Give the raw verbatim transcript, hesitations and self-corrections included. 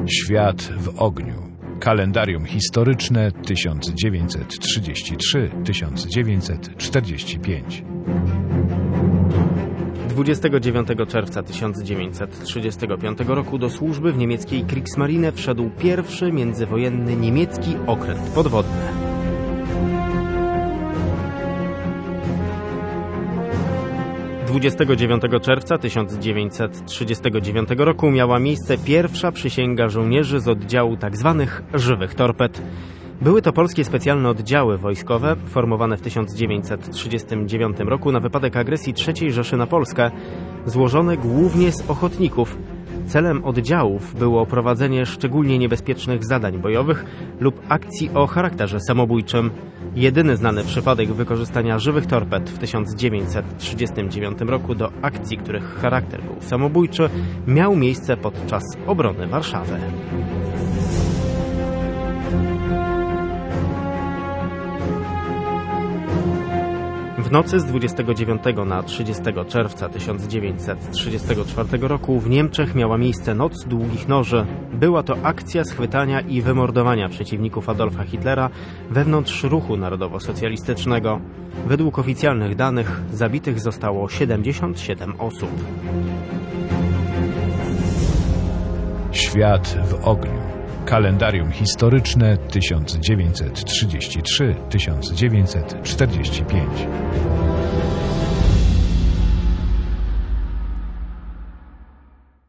Świat w ogniu. Kalendarium historyczne tysiąc dziewięćset trzydziesty trzeci do tysiąc dziewięćset czterdziestego piątego. dwudziestego dziewiątego czerwca tysiąc dziewięćset trzydziestego piątego roku do służby w niemieckiej Kriegsmarine wszedł pierwszy międzywojenny niemiecki okręt podwodny. dwudziestego dziewiątego czerwca tysiąc dziewięćset trzydziestego dziewiątego roku miała miejsce pierwsza przysięga żołnierzy z oddziału tzw. żywych torped. Były to polskie specjalne oddziały wojskowe, formowane w tysiąc dziewięćset trzydziestym dziewiątym roku na wypadek agresji trzeciej Rzeszy na Polskę, złożone głównie z ochotników. Celem oddziałów było prowadzenie szczególnie niebezpiecznych zadań bojowych lub akcji o charakterze samobójczym. Jedyny znany przypadek wykorzystania żywych torped w tysiąc dziewięćset trzydziestym dziewiątym roku do akcji, których charakter był samobójczy, miał miejsce podczas obrony Warszawy. W nocy z dwudziestego dziewiątego na trzydziestego czerwca tysiąc dziewięćset trzydziestego czwartego roku w Niemczech miała miejsce Noc Długich Noży. Była to akcja schwytania i wymordowania przeciwników Adolfa Hitlera wewnątrz ruchu narodowo-socjalistycznego. Według oficjalnych danych zabitych zostało siedemdziesiąt siedem osób. Świat w ogniu. Kalendarium historyczne tysiąc dziewięćset trzydziesty trzeci do tysiąc dziewięćset czterdziestego piątego.